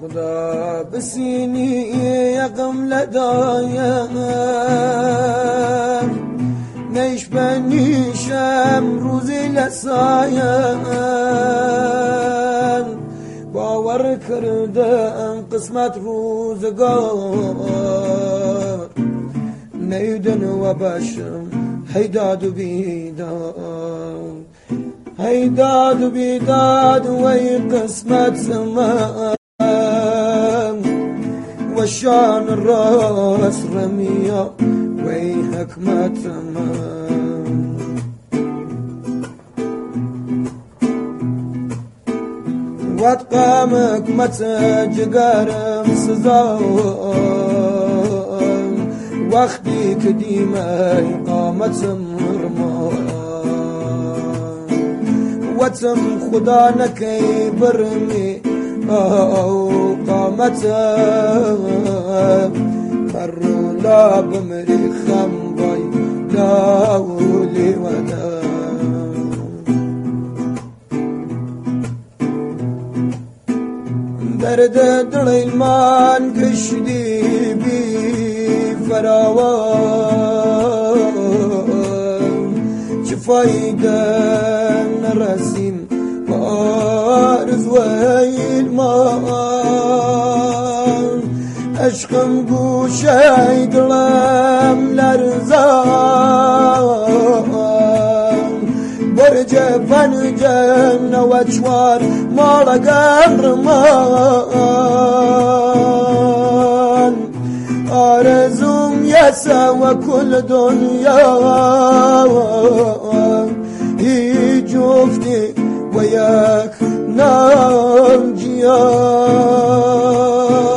خدا بسینی یقم لدایم نیش بنیشم روزی لسایم باور کردم قسمت روزگار نیدن و باشم هیداد و بیداد هیداد و بیداد وی قسمت زمان و شان راس رمیا وی حکمت زمان وقت قامك متى جقارم سزان وقتی کدیمه قامت مرمان وتم خدا نکی برمی قامت کرولا بمری خمبای داولی ودا درد دلیمان کشدی بی فراوان چه فایده نرسیم بارز ویل مان عشقم گوشه دلم لرزان برج پنجن و چوار مال قهرمان آرزوم یسا و کل دنیا هی جفتی و یک ناجیان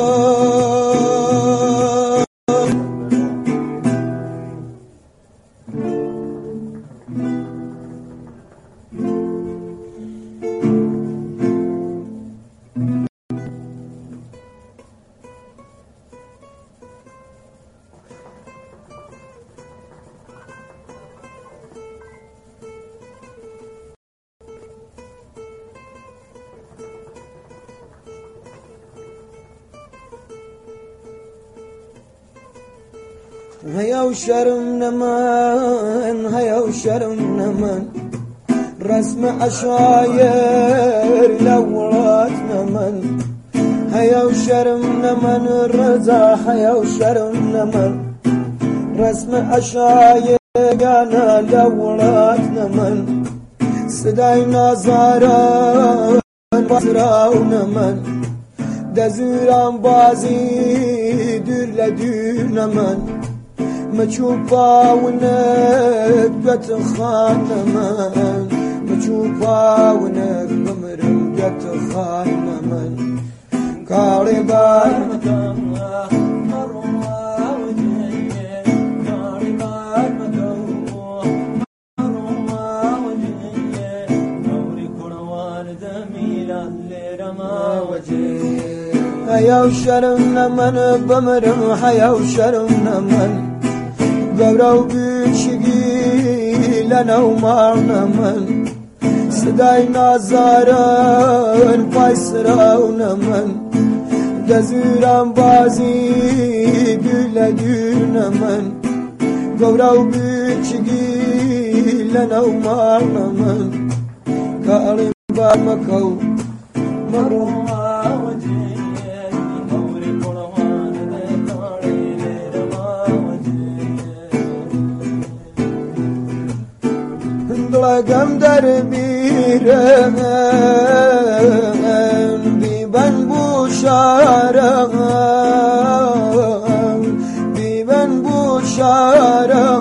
هيا وشرم نمان هيا وشرم نمان رسم عشاير لولات نمان هيا وشرم نمان الرزا هيا وشرم نمان رسم عشاير انا لولات نمان صداي نازاران بازراو نمان دزوران بازي دور لدور نمان مچوپا ونک بتخان من مچوپا ونک بمرم بتخان من کاری بار مکم مروما وجهه کاری بار مکم مروما وجهه نوری کروان دمیران لرما وجهه هيا وشرم نمن بمرم هيا وشرم نمن قورو بيشقي لنا ومارنا من صداي نازارن بايسراونا من دزوران بازي دولا دونا من قورو بيشقي لنا ومارنا من كارم بامكو مروما وجهي لقم در بیرم بیبن بوشارم بیبن بوشارم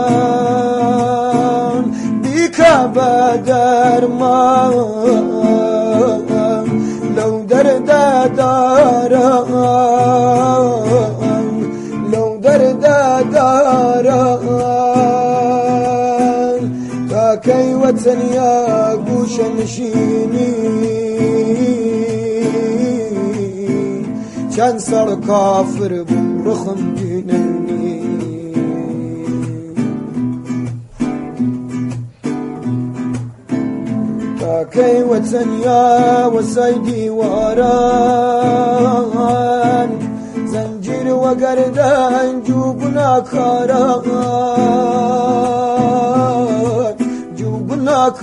بیکا بدرمان لو درد دارم لو درد دارم كي وطن يا قوش نشيني كان صار كافر برخم دينني كي وطن يا وسيدي ورا وگردن جوبنا کاران جوبنا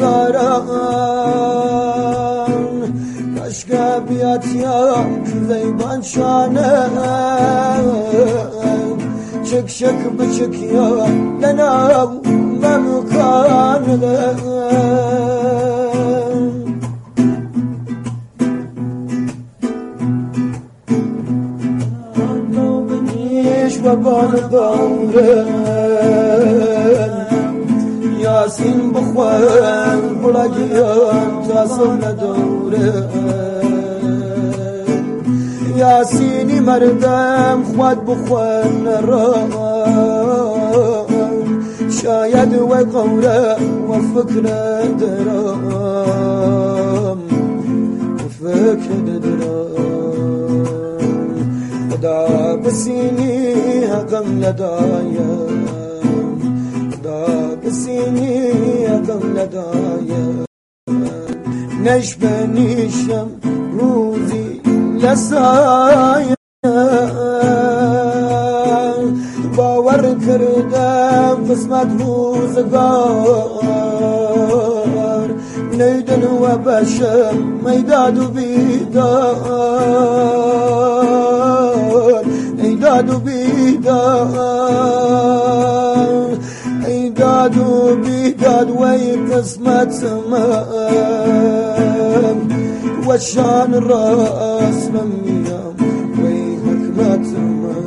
کاران کشکه بیات یا زیبان شانه شک شک بشک یا لنا ممکان و بان دوره یاسین بخوان بلگیان تاسم دوره یاسینی مردم خود بخوان را شاید و قوره و فکر درام و فکر درام خدا بسینی حقم ندایم خدا بسینی حقم ندایم نشبه نیشم روزی لسایم باور کردم قسمت روزگار نیدن و بشم میداد و بیدار ایداد و بیدار ایداد و بیداد وی قسمت من و شان راس ممیم وی حکمت من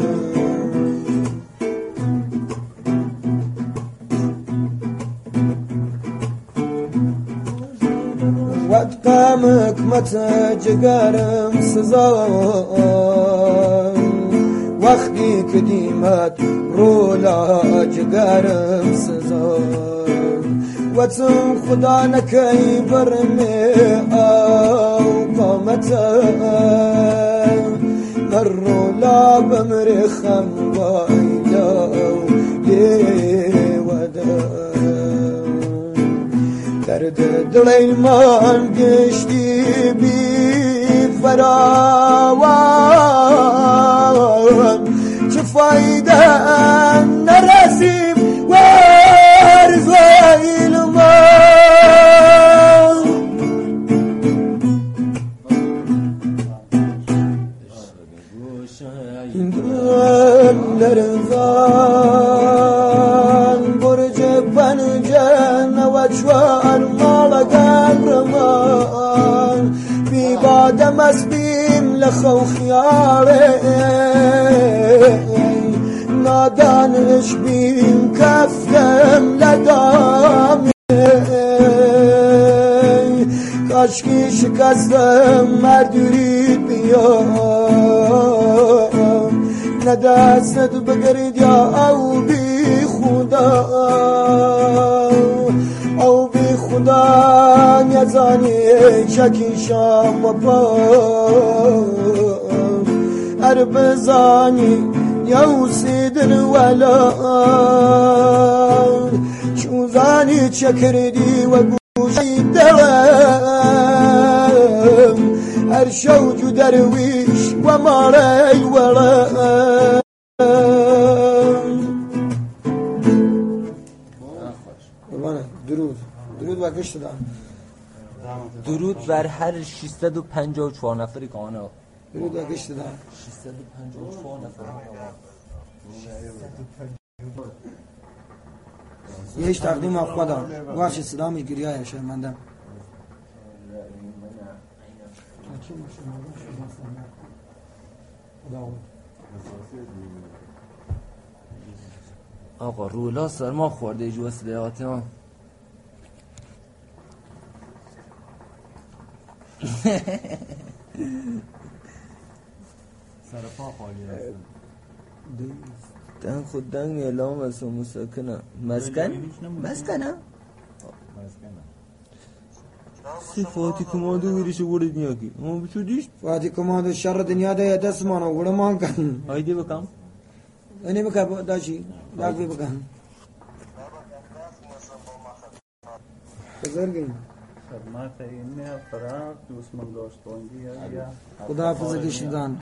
وقت قامك متى جقارم سزان وقتی کدیمت رولا جقارم سزان وتم خدا نکی برمی او قامتا مرولا بمرخم وایداو لیودا درد دلیمان گشتی بی فراوان چه فایده نرسیم و رزایل ما لرزان برج پنجن و چوار مال قهرمان بی بادم اسبیم لخو خیاره نادانش بیم کفتم لدام کاشکی شکستم مردورید بیام ندستت بگرید یا او بی خدا او بی خدا نیزانی چکی شام و پا هر بزانی یا سیدن ولا چوزانی چکردی و گوشی دوام هر شوج درویش و ماری ورم درود و گشت دارم درود بر هر 654 نفری که آنها درود و گشت دارم 654 نفر یهش تقدیم خدا وقت سلامی گریه شرمندم آقا رولا سرما خورده جو اصلیات ها سرپا خالی هستن دن خود دنگ اعلام است و مسکنه مسکنه فاتی کماندو ویرش ورد نیاکی اما بچودیش فاتی کماندو شر دنیا ده دست مانو ورمان کن هایده بکم اینی بکن داشی داغی بکن بزرگیم خدمت این فرق دوست من داشتانگی خدا حافظ کشیدان